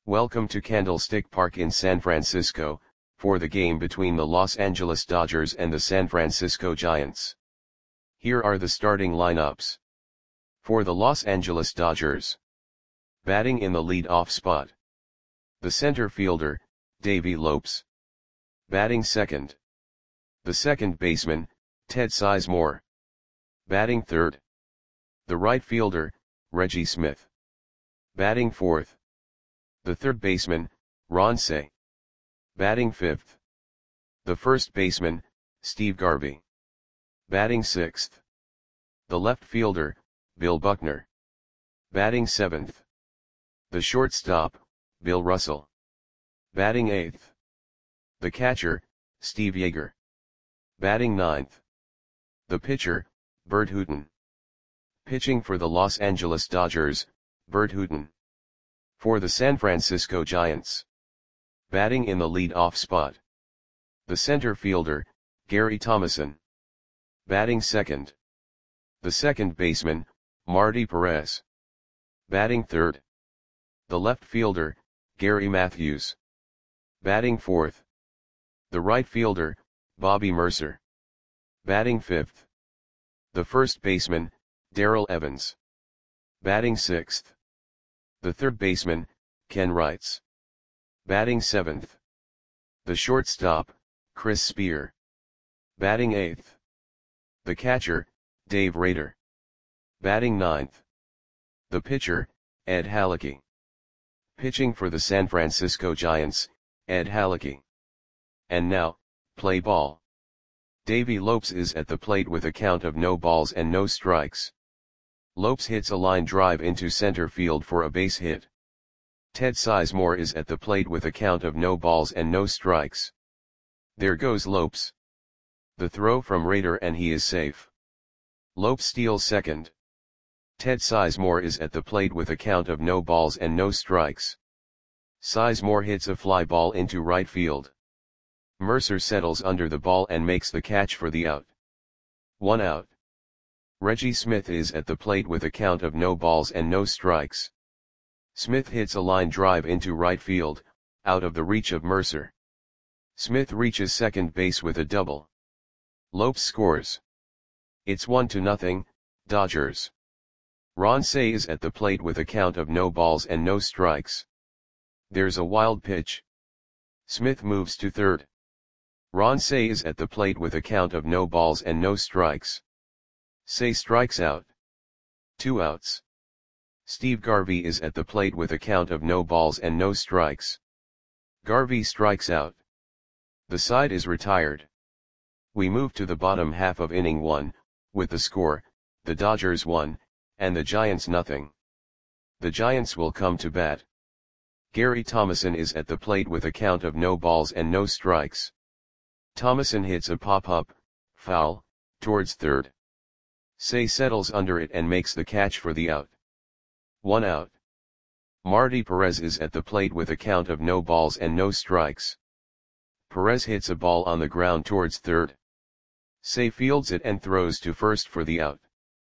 Welcome to Candlestick Park in San Francisco, for the game between the Los Angeles Dodgers and the San Francisco Giants. Here are the starting lineups. For the Los Angeles Dodgers. Batting in the lead-off spot. The center fielder, Davey Lopes. Batting second. The second baseman, Ted Sizemore. Batting third. The right fielder, Reggie Smith. Batting fourth. The third baseman, Ron Cey. Batting fifth. The first baseman, Steve Garvey. Batting sixth. The left fielder, Bill Buckner. Batting seventh. The shortstop, Bill Russell. Batting eighth. The catcher, Steve Yeager. Batting ninth. The pitcher, Bert Hooton. Pitching for the Los Angeles Dodgers, Bert Hooton. For the San Francisco Giants. Batting in the lead-off spot. The center fielder, Gary Thomasson. Batting second. The second baseman, Marty Perez. Batting third. The left fielder, Gary Matthews. Batting fourth. The right fielder, Bobby Mercer. Batting fifth. The first baseman, Darrell Evans. Batting sixth. The third baseman, Ken Wrights. Batting seventh. The shortstop, Chris Spear. Batting eighth. The catcher, Dave Rader. Batting ninth. The pitcher, Ed Halicki. Pitching for the San Francisco Giants, Ed Halicki. And now, play ball. Davey Lopes is at the plate with a count of no balls and no strikes. Lopes hits a line drive into center field for a base hit. Ted Sizemore is at the plate with a count of no balls and no strikes. There goes Lopes. The throw from Rader and he is safe. Lopes steals second. Ted Sizemore is at the plate with a count of no balls and no strikes. Sizemore hits a fly ball into right field. Mercer settles under the ball and makes the catch for the out. 1 out. Reggie Smith is at the plate with a count of no balls and no strikes. Smith hits a line drive into right field, out of the reach of Mercer. Smith reaches second base with a double. Lopes scores. It's 1-0, Dodgers. Ron Cey is at the plate with a count of no balls and no strikes. There's a wild pitch. Smith moves to third. Ron Cey is at the plate with a count of no balls and no strikes. Cey strikes out. 2 outs. Steve Garvey is at the plate with a count of no balls and no strikes. Garvey strikes out. The side is retired. We move to the bottom half of inning 1, with the score, the Dodgers 1, and the Giants 0. The Giants will come to bat. Gary Thomasson is at the plate with a count of no balls and no strikes. Thomasson hits a pop-up, foul, towards third. Cey settles under it and makes the catch for the out. 1 out. Marty Perez is at the plate with a count of no balls and no strikes. Perez hits a ball on the ground towards third. Cey fields it and throws to first for the out.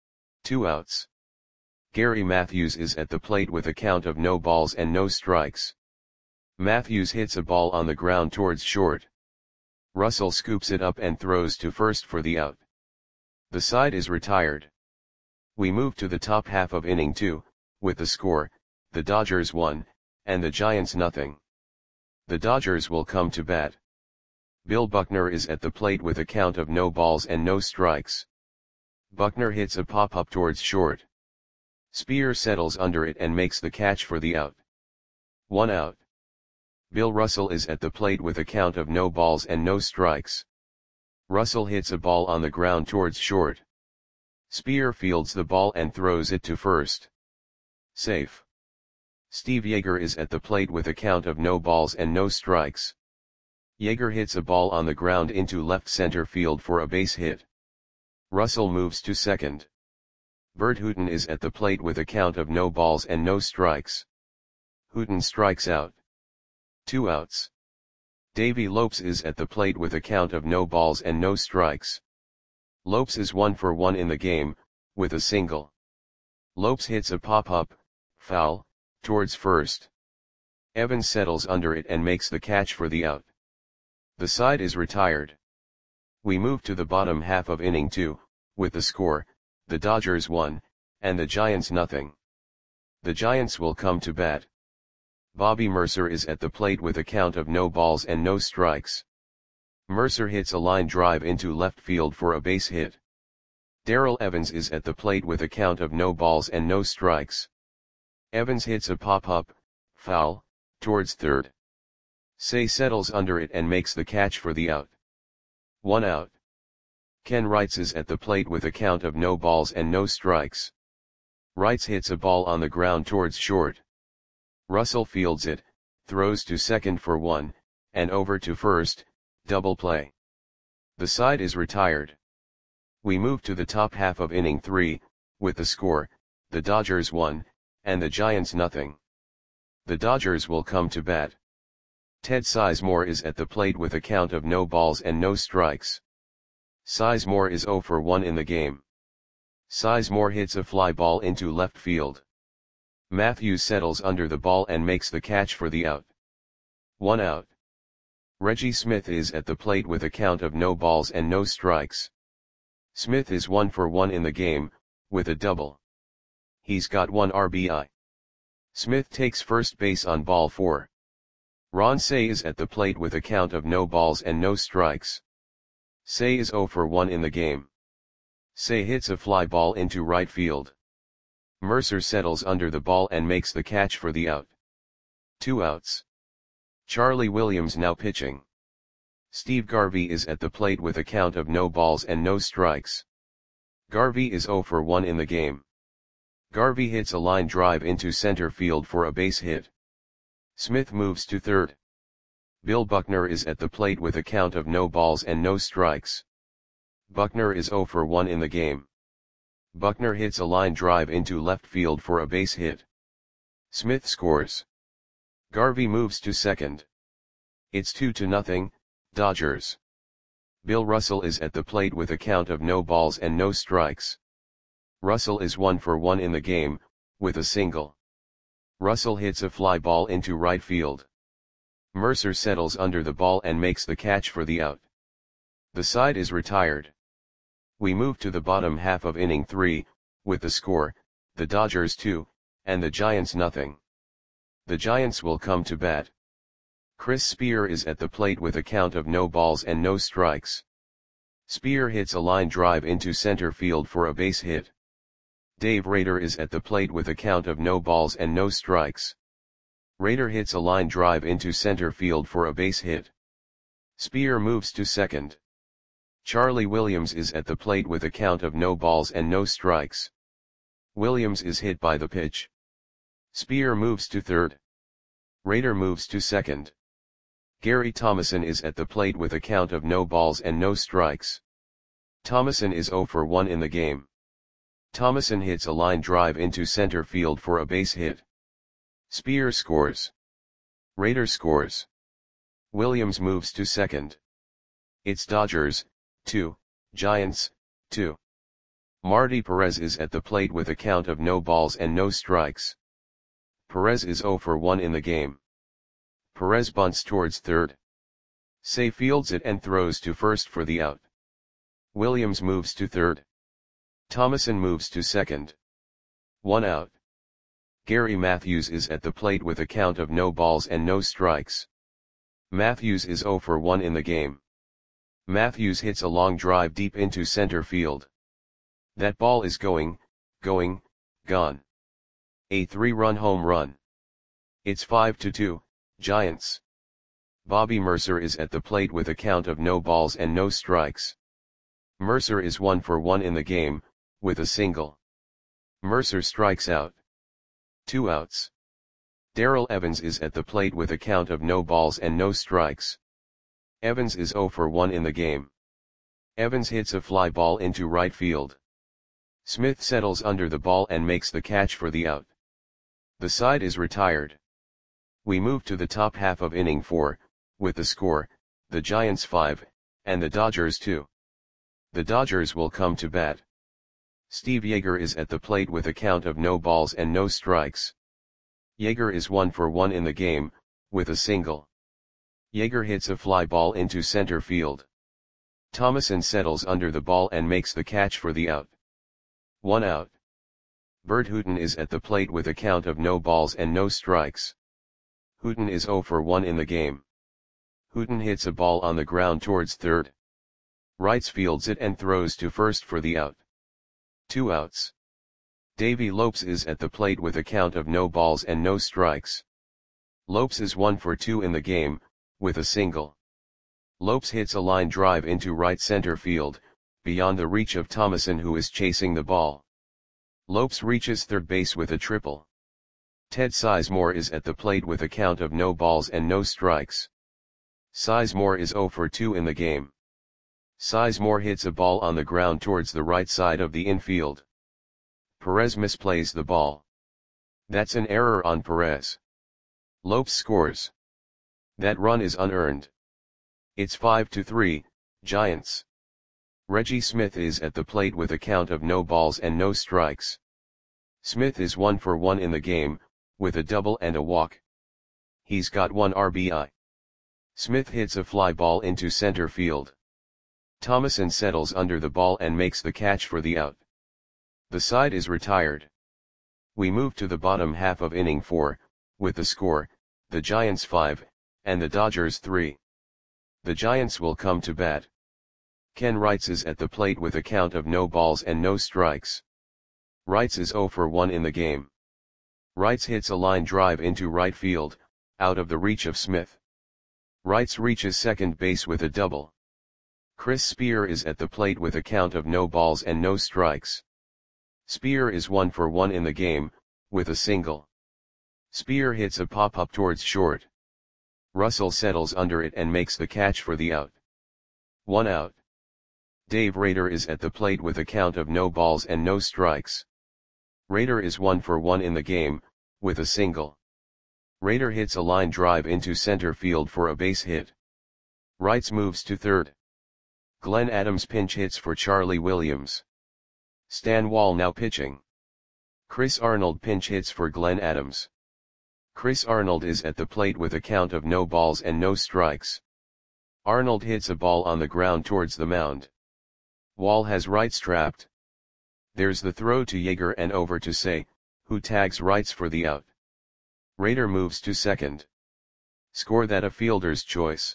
2 outs. Gary Matthews is at the plate with a count of no balls and no strikes. Matthews hits a ball on the ground towards short. Russell scoops it up and throws to first for the out. The side is retired. We move to the top half of inning 2, with the score, the Dodgers 1, and the Giants 0. The Dodgers will come to bat. Bill Buckner is at the plate with a count of no balls and no strikes. Buckner hits a pop-up towards short. Spear settles under it and makes the catch for the out. 1 out. Bill Russell is at the plate with a count of no balls and no strikes. Russell hits a ball on the ground towards short. Spear fields the ball and throws it to first. Safe. Steve Yeager is at the plate with a count of no balls and no strikes. Yeager hits a ball on the ground into left center field for a base hit. Russell moves to second. Bert Hooton is at the plate with a count of no balls and no strikes. Hooton strikes out. 2 outs. Davey Lopes is at the plate with a count of no balls and no strikes. Lopes is 1 for 1 in the game, with a single. Lopes hits a pop-up, foul, towards first. Evans settles under it and makes the catch for the out. The side is retired. We move to the bottom half of inning 2, with the score, the Dodgers 1, and the Giants nothing. The Giants will come to bat. Bobby Mercer is at the plate with a count of no balls and no strikes. Mercer hits a line drive into left field for a base hit. Darrell Evans is at the plate with a count of no balls and no strikes. Evans hits a pop-up, foul, towards third. Say settles under it and makes the catch for the out. 1 out. Ken Wrights is at the plate with a count of no balls and no strikes. Wrights hits a ball on the ground towards short. Russell fields it, throws to second for 1, and over to first, double play. The side is retired. We move to the top half of inning 3, with the score, the Dodgers 1, and the Giants nothing. The Dodgers will come to bat. Ted Sizemore is at the plate with a count of no balls and no strikes. Sizemore is 0 for 1 in the game. Sizemore hits a fly ball into left field. Matthews settles under the ball and makes the catch for the out. 1 out. Reggie Smith is at the plate with a count of no balls and no strikes. Smith is 1 for 1 in the game, with a double. He's got 1 RBI. Smith takes first base on ball 4. Ron Cey is at the plate with a count of no balls and no strikes. Cey is 0 for 1 in the game. Cey hits a fly ball into right field. Mercer settles under the ball and makes the catch for the out. 2 outs. Charlie Williams now pitching. Steve Garvey is at the plate with a count of no balls and no strikes. Garvey is 0 for 1 in the game. Garvey hits a line drive into center field for a base hit. Smith moves to third. Bill Buckner is at the plate with a count of no balls and no strikes. Buckner is 0 for 1 in the game. Buckner hits a line drive into left field for a base hit. Smith scores. Garvey moves to second. It's 2-0, Dodgers. Bill Russell is at the plate with a count of no balls and no strikes. Russell is 1 for 1 in the game, with a single. Russell hits a fly ball into right field. Mercer settles under the ball and makes the catch for the out. The side is retired. We move to the bottom half of inning 3, with the score, the Dodgers 2, and the Giants nothing. The Giants will come to bat. Chris Spear is at the plate with a count of no balls and no strikes. Spear hits a line drive into center field for a base hit. Dave Rader is at the plate with a count of no balls and no strikes. Rader hits a line drive into center field for a base hit. Spear moves to second. Charlie Williams is at the plate with a count of no balls and no strikes. Williams is hit by the pitch. Spear moves to third. Rader moves to second. Gary Thomason is at the plate with a count of no balls and no strikes. Thomason is 0 for 1 in the game. Thomason hits a line drive into center field for a base hit. Spear scores. Rader scores. Williams moves to second. It's Dodgers, 2, Giants, 2. Marty Perez is at the plate with a count of no balls and no strikes. Perez is 0 for 1 in the game. Perez bunts towards third. Cey fields it and throws to first for the out. Williams moves to third. Thomason moves to second. 1 out. Gary Matthews is at the plate with a count of no balls and no strikes. Matthews is 0 for 1 in the game. Matthews hits a long drive deep into center field. That ball is going, gone. A 3-run home run. It's 5-2, Giants. Bobby Mercer is at the plate with a count of no balls and no strikes. Mercer is 1 for 1 in the game, with a single. Mercer strikes out. 2 outs. Darrell Evans is at the plate with a count of no balls and no strikes. Evans is 0 for 1 in the game. Evans hits a fly ball into right field. Smith settles under the ball and makes the catch for the out. The side is retired. We move to the top half of inning 4, with the score, the Giants 5, and the Dodgers 2. The Dodgers will come to bat. Steve Yeager is at the plate with a count of no balls and no strikes. Yeager is 1 for 1 in the game, with a single. Yeager hits a fly ball into center field. Thomason settles under the ball and makes the catch for the out. 1 out. Bert Hooton is at the plate with a count of no balls and no strikes. Hooton is 0 for 1 in the game. Hooton hits a ball on the ground towards third. Wrights fields it and throws to first for the out. 2 outs. Davy Lopes is at the plate with a count of no balls and no strikes. Lopes is 1 for 2 in the game, with a single. Lopes hits a line drive into right center field, beyond the reach of Thomason who is chasing the ball. Lopes reaches third base with a triple. Ted Sizemore is at the plate with a count of no balls and no strikes. Sizemore is 0 for 2 in the game. Sizemore hits a ball on the ground towards the right side of the infield. Perez misplays the ball. That's an error on Perez. Lopes scores. That run is unearned. It's 5-3, Giants. Reggie Smith is at the plate with a count of no balls and no strikes. Smith is 1 for 1 in the game, with a double and a walk. He's got 1 RBI. Smith hits a fly ball into center field. Thomason settles under the ball and makes the catch for the out. The side is retired. We move to the bottom half of inning 4, with the score, the Giants 5, and the Dodgers 3. The Giants will come to bat. Ken Wrights is at the plate with a count of no balls and no strikes. Wrights is 0 for 1 in the game. Wrights hits a line drive into right field, out of the reach of Smith. Wrights reaches second base with a double. Chris Spear is at the plate with a count of no balls and no strikes. Spear is 1 for 1 in the game, with a single. Spear hits a pop-up towards short. Russell settles under it and makes the catch for the out. 1 out. Dave Rader is at the plate with a count of no balls and no strikes. Rader is 1 for 1 in the game, with a single. Rader hits a line drive into center field for a base hit. Wrights moves to third. Glenn Adams pinch hits for Charlie Williams. Stan Wall now pitching. Chris Arnold pinch hits for Glenn Adams. Chris Arnold is at the plate with a count of no balls and no strikes. Arnold hits a ball on the ground towards the mound. Wall has Wrights trapped. There's the throw to Yeager and over to Say, who tags Wrights for the out. Rader moves to second. Score that a fielder's choice.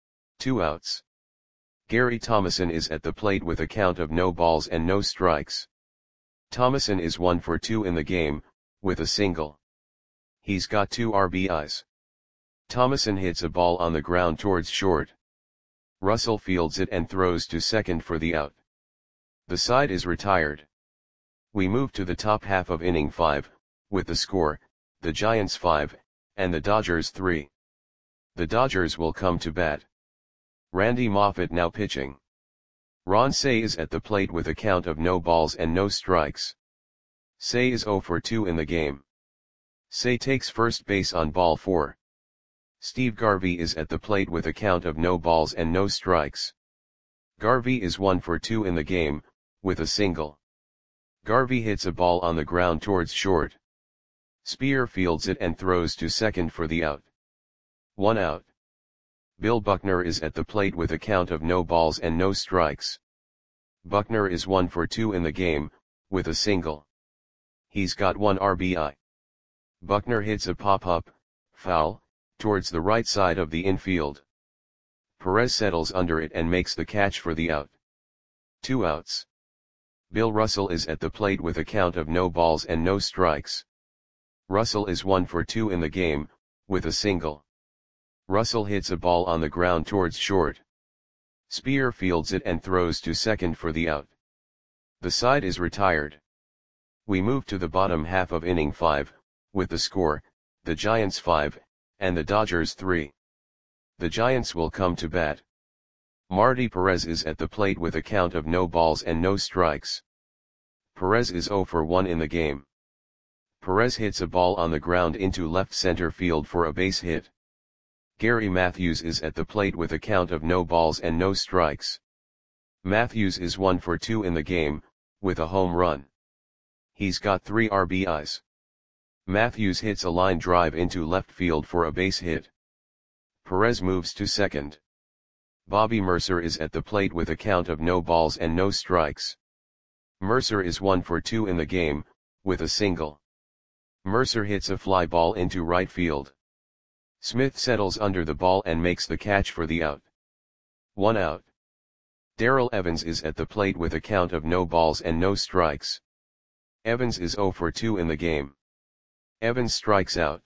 2 outs. Gary Thomason is at the plate with a count of no balls and no strikes. Thomason is 1 for 2 in the game, with a single. He's got 2 RBIs. Thomason hits a ball on the ground towards short. Russell fields it and throws to second for the out. The side is retired. We move to the top half of inning 5, with the score, the Giants 5, and the Dodgers 3. The Dodgers will come to bat. Randy Moffett now pitching. Ron Cey is at the plate with a count of no balls and no strikes. Cey is 0 for 2 in the game. Cey takes first base on ball 4. Steve Garvey is at the plate with a count of no balls and no strikes. Garvey is 1 for 2 in the game, with a single. Garvey hits a ball on the ground towards short. Spear fields it and throws to second for the out. 1 out. Bill Buckner is at the plate with a count of no balls and no strikes. Buckner is 1 for 2 in the game, with a single. He's got 1 RBI. Buckner hits a pop-up, foul, towards the right side of the infield. Perez settles under it and makes the catch for the out. 2 outs. Bill Russell is at the plate with a count of no balls and no strikes. Russell is 1 for 2 in the game, with a single. Russell hits a ball on the ground towards short. Spear fields it and throws to second for the out. The side is retired. We move to the bottom half of inning 5, with the score, the Giants 5, and the Dodgers 3. The Giants will come to bat. Marty Perez is at the plate with a count of no balls and no strikes. Perez is 0 for 1 in the game. Perez hits a ball on the ground into left center field for a base hit. Gary Matthews is at the plate with a count of no balls and no strikes. Matthews is 1 for 2 in the game, with a home run. He's got 3 RBIs. Matthews hits a line drive into left field for a base hit. Perez moves to second. Bobby Mercer is at the plate with a count of no balls and no strikes. Mercer is 1 for 2 in the game, with a single. Mercer hits a fly ball into right field. Smith settles under the ball and makes the catch for the out. 1 out. Darrell Evans is at the plate with a count of no balls and no strikes. Evans is 0 for 2 in the game. Evans strikes out.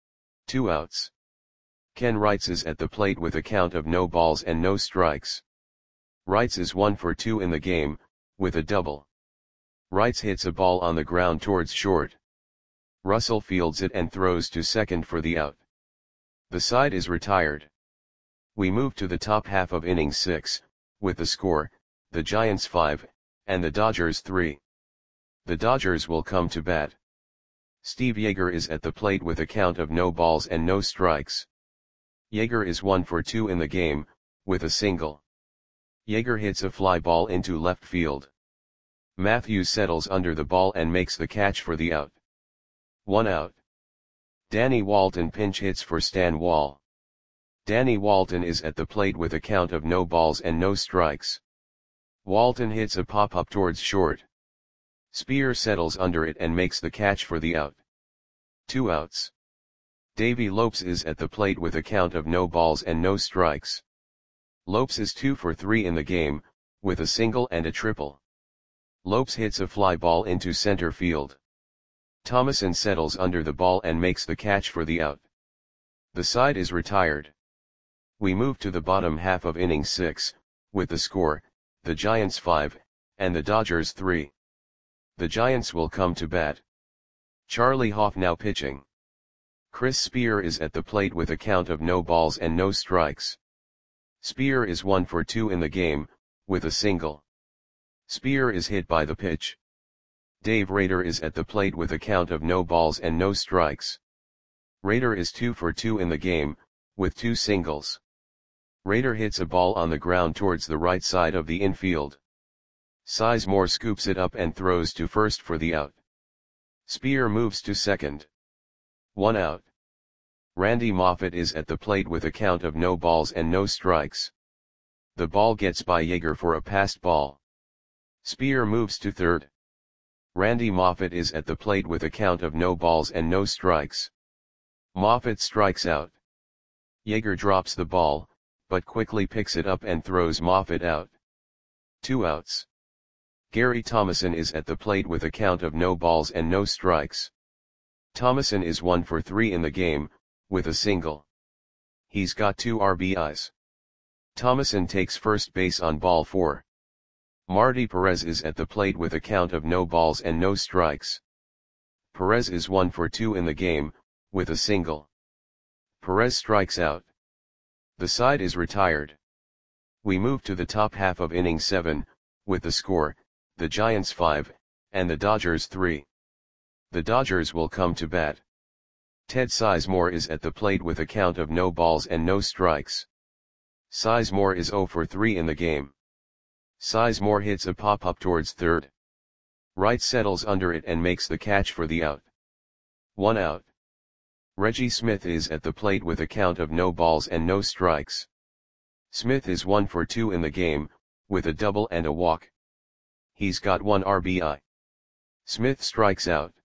2 outs. Ken Wrights is at the plate with a count of no balls and no strikes. Wrights is 1 for 2 in the game, with a double. Wrights hits a ball on the ground towards short. Russell fields it and throws to second for the out. The side is retired. We move to the top half of inning 6, with the score, the Giants 5, and the Dodgers 3. The Dodgers will come to bat. Steve Yeager is at the plate with a count of no balls and no strikes. Yeager is 1 for 2 in the game, with a single. Yeager hits a fly ball into left field. Matthews settles under the ball and makes the catch for the out. 1 out. Danny Walton pinch hits for Stan Wall. Danny Walton is at the plate with a count of no balls and no strikes. Walton hits a pop-up towards short. Spear settles under it and makes the catch for the out. 2 outs. Davey Lopes is at the plate with a count of no balls and no strikes. Lopes is 2 for 3 in the game, with a single and a triple. Lopes hits a fly ball into center field. Thomason settles under the ball and makes the catch for the out. The side is retired. We move to the bottom half of inning 6, with the score, the Giants 5, and the Dodgers 3. The Giants will come to bat. Charlie Hoff now pitching. Chris Spear is at the plate with a count of no balls and no strikes. Spear is 1 for 2 in the game, with a single. Spear is hit by the pitch. Dave Rader is at the plate with a count of no balls and no strikes. Rader is 2 for 2 in the game, with 2 singles. Rader hits a ball on the ground towards the right side of the infield. Sizemore scoops it up and throws to first for the out. Spear moves to second. 1 out. Randy Moffett is at the plate with a count of no balls and no strikes. The ball gets by Yeager for a passed ball. Spear moves to third. Randy Moffett is at the plate with a count of no balls and no strikes. Moffett strikes out. Yeager drops the ball, but quickly picks it up and throws Moffett out. 2 outs. Gary Thomason is at the plate with a count of no balls and no strikes. Thomason is 1 for 3 in the game, with a single. He's got 2 RBIs. Thomason takes first base on ball 4. Marty Perez is at the plate with a count of no balls and no strikes. Perez is 1 for 2 in the game, with a single. Perez strikes out. The side is retired. We move to the top half of inning 7, with the score, the Giants 5, and the Dodgers 3. The Dodgers will come to bat. Ted Sizemore is at the plate with a count of no balls and no strikes. Sizemore is 0 for 3 in the game. Sizemore hits a pop-up towards third. Wright settles under it and makes the catch for the out. 1 out. Reggie Smith is at the plate with a count of no balls and no strikes. Smith is 1 for 2 in the game, with a double and a walk. He's got 1 RBI. Smith strikes out.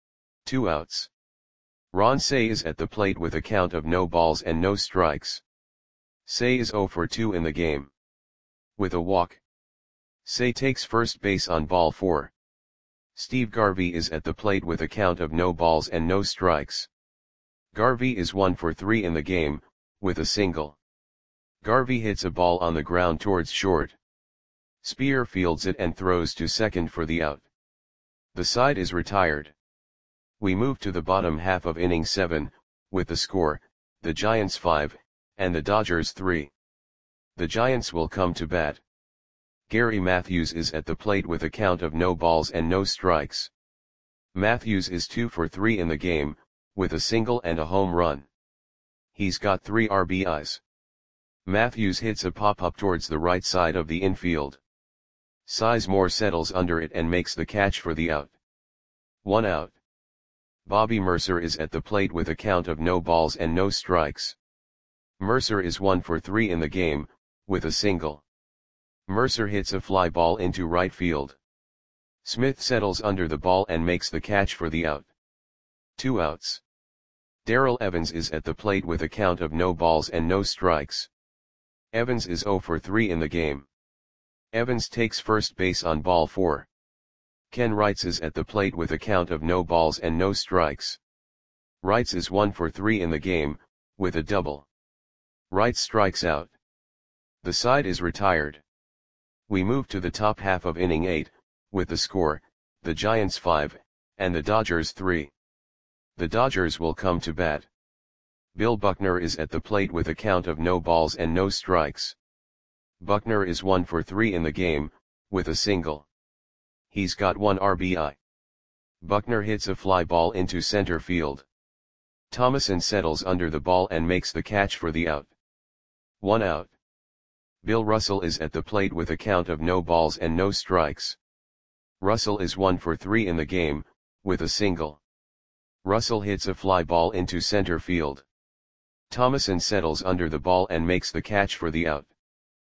2 outs. Ron Cey is at the plate with a count of no balls and no strikes. Cey is 0 for 2 in the game. With a walk. Cey takes first base on ball 4. Steve Garvey is at the plate with a count of no balls and no strikes. Garvey is 1 for 3 in the game, with a single. Garvey hits a ball on the ground towards short. Spear fields it and throws to second for the out. The side is retired. We move to the bottom half of inning 7, with the score, the Giants 5, and the Dodgers 3. The Giants will come to bat. Gary Matthews is at the plate with a count of no balls and no strikes. Matthews is 2 for 3 in the game, with a single and a home run. He's got 3 RBIs. Matthews hits a pop-up towards the right side of the infield. Sizemore settles under it and makes the catch for the out. 1 out. Bobby Mercer is at the plate with a count of no balls and no strikes. Mercer is 1 for 3 in the game, with a single. Mercer hits a fly ball into right field. Smith settles under the ball and makes the catch for the out. 2 outs. Darrell Evans is at the plate with a count of no balls and no strikes. Evans is 0 for 3 in the game. Evans takes first base on ball 4. Ken Wrights is at the plate with a count of no balls and no strikes. Wrights is 1 for 3 in the game, with a double. Wrights strikes out. The side is retired. We move to the top half of inning 8, with the score, the Giants 5, and the Dodgers 3. The Dodgers will come to bat. Bill Buckner is at the plate with a count of no balls and no strikes. Buckner is 1 for 3 in the game, with a single. He's got 1 RBI. Buckner hits a fly ball into center field. Thomason settles under the ball and makes the catch for the out. 1 out. Bill Russell is at the plate with a count of no balls and no strikes. Russell is 1 for 3 in the game, with a single. Russell hits a fly ball into center field. Thomason settles under the ball and makes the catch for the out.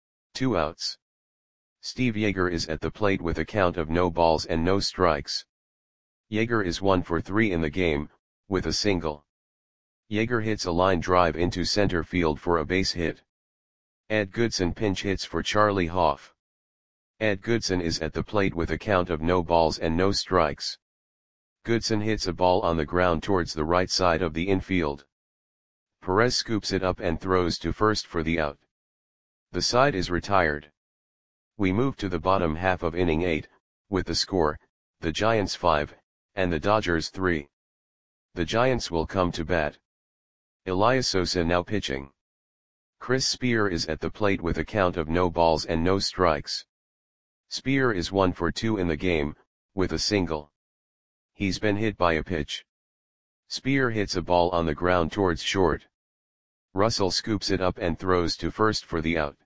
2 outs. Steve Yeager is at the plate with a count of no balls and no strikes. Yeager is 1 for 3 in the game, with a single. Yeager hits a line drive into center field for a base hit. Ed Goodson pinch hits for Charlie Hoff. Ed Goodson is at the plate with a count of no balls and no strikes. Goodson hits a ball on the ground towards the right side of the infield. Perez scoops it up and throws to first for the out. The side is retired. We move to the bottom half of inning 8, with the score, the Giants 5, and the Dodgers 3. The Giants will come to bat. Elias Sosa now pitching. Chris Spear is at the plate with a count of no balls and no strikes. Spear is 1 for 2 in the game, with a single. He's been hit by a pitch. Spear hits a ball on the ground towards short. Russell scoops it up and throws to first for the out.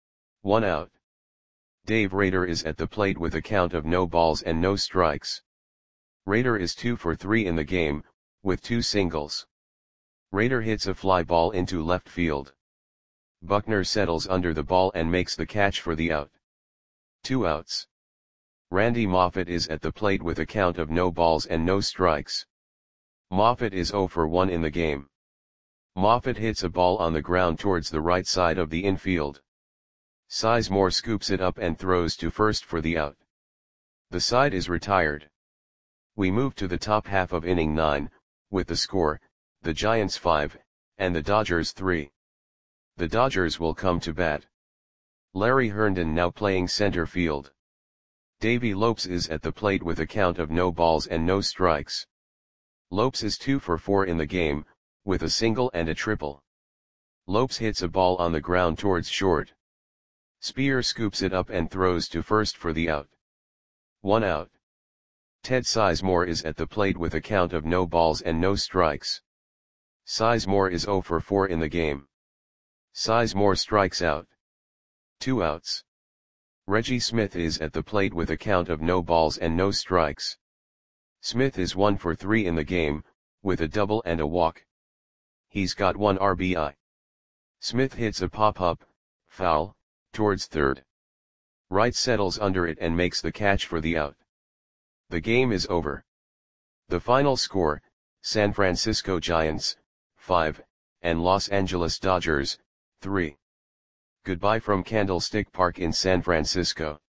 1 out. Dave Rader is at the plate with a count of no balls and no strikes. Rader is 2 for 3 in the game, with 2 singles. Rader hits a fly ball into left field. Buckner settles under the ball and makes the catch for the out. 2 outs. Randy Moffett is at the plate with a count of no balls and no strikes. Moffett is 0 for 1 in the game. Moffett hits a ball on the ground towards the right side of the infield. Sizemore scoops it up and throws to first for the out. The side is retired. We move to the top half of inning 9, with the score, the Giants 5, and the Dodgers 3. The Dodgers will come to bat. Larry Herndon now playing center field. Davey Lopes is at the plate with a count of no balls and no strikes. Lopes is 2 for 4 in the game, with a single and a triple. Lopes hits a ball on the ground towards short. Spear scoops it up and throws to first for the out. 1 out. Ted Sizemore is at the plate with a count of no balls and no strikes. Sizemore is 0 for 4 in the game. Sizemore strikes out. 2 outs. Reggie Smith is at the plate with a count of no balls and no strikes. Smith is 1 for 3 in the game, with a double and a walk. He's got 1 RBI. Smith hits a pop-up, foul, towards third. Wright settles under it and makes the catch for the out. The game is over. The final score, San Francisco Giants, 5, and Los Angeles Dodgers, 3. Goodbye from Candlestick Park in San Francisco.